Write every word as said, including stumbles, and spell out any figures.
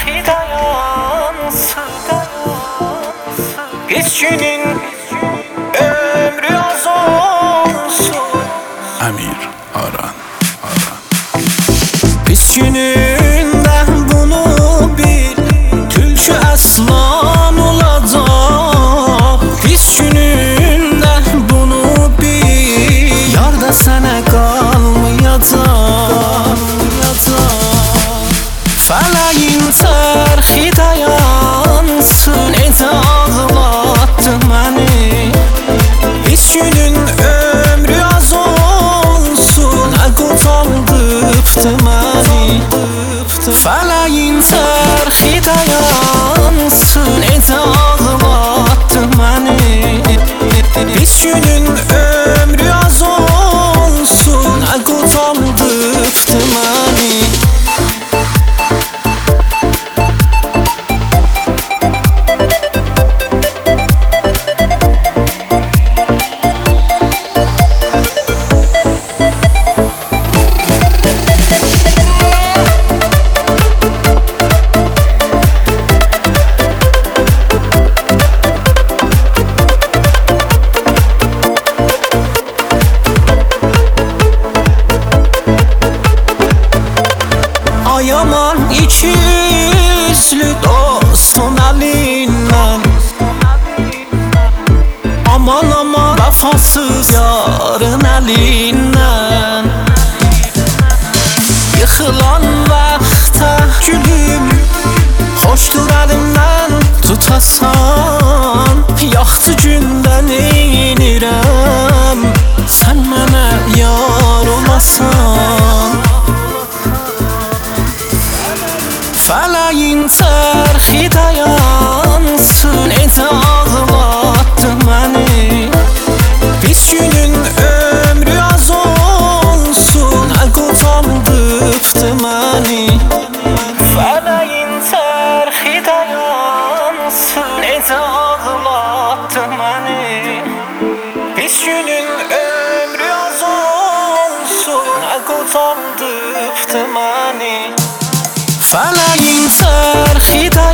çarxı dayansın, pis günün ömrü az olsun. Əmir Aran, Aran. Pis günündə bunu bil, tülkü əslan olacaq. Pis günündə bunu bil, yar da sənə qalmayacaq. Fələyin çərxi dayansın, necə ağlatdı məni. Pis günün ömrü az olsun, nə qocaldıbdı məni. Fələyin çərxi dayansın, necə ağlatdı məni. Pis günün ömrü az olsun, nə qocaldıbdı məni. Yaman iki yüzlü dostun əlindən, aman aman vəfasız yarın əlindən. Yıxılan vaxta gülüm, xoşdur əlimdən tutasan. Yaxşı gündə neynirəm, sən mənə yar olasan. Fələyin çərxi dayansın, necə ağlatdı məni. Pis günün ömrü az olsun, nə qocaldıbdı məni. Fələyin çərxi dayansın, necə ağlatdı məni. Pis günün ömrü az olsun, nə qocaldıbdı məni. Fələyin çərxi dayansın,